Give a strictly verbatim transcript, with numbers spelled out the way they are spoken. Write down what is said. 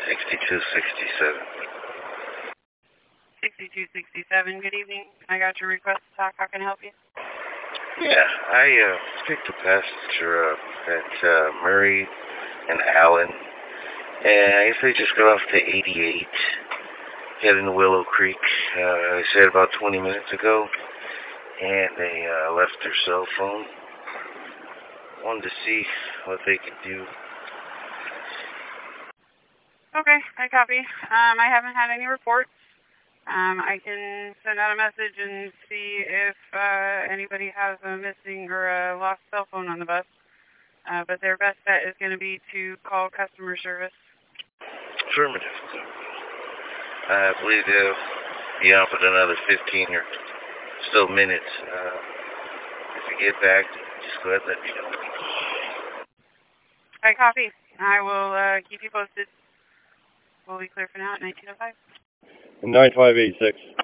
sixty-two sixty-seven. sixty-two sixty-seven, good evening. I got your request to talk. How can I help you? Yeah, I uh, picked a passenger up at uh, Murray and Allen, and I guess they just got off to eighty-eight, heading to Willow Creek. Uh, they said about twenty minutes ago, and they uh, left their cell phone. Wanted to see what they could do. Okay, I copy. Um, I haven't had any reports. Um, I can send out a message and see if uh, anybody has a missing or a lost cell phone on the bus. Uh, but their best bet is going to be to call customer service. Affirmative. I believe they'll be on for another fifteen or so minutes. Uh, if you get back, just go ahead and let me know. I copy. I will uh, keep you posted. We'll be clear for now at nineteen oh five. nine five eight six.